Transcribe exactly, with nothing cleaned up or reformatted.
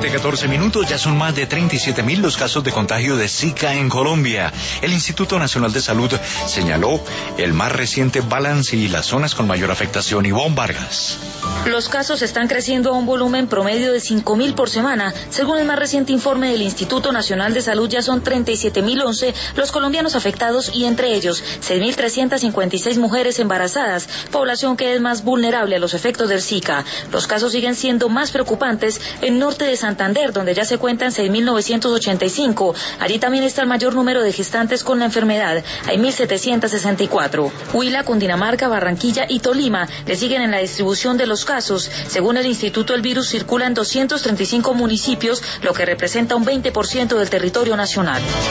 siete, catorce minutos, ya son más de treinta y siete mil los casos de contagio de Zika en Colombia. El Instituto Nacional de Salud señaló el más reciente balance y las zonas con mayor afectación. Ivonne Vargas. Los casos están creciendo a un volumen promedio de cinco mil por semana. Según el más reciente informe del Instituto Nacional de Salud, ya son treinta y siete mil once los colombianos afectados y entre ellos seis mil trescientas cincuenta y seis mujeres embarazadas, población que es más vulnerable a los efectos del Zika. Los casos siguen siendo más preocupantes en norte de Santander, donde ya se cuentan seis mil novecientos ochenta y cinco. Allí también está el mayor número de gestantes con la enfermedad. Hay mil setecientos sesenta y cuatro. Huila, Cundinamarca, Barranquilla y Tolima le siguen en la distribución de los casos. Según el instituto, el virus circula en doscientos treinta y cinco municipios, lo que representa un veinte por ciento del territorio nacional.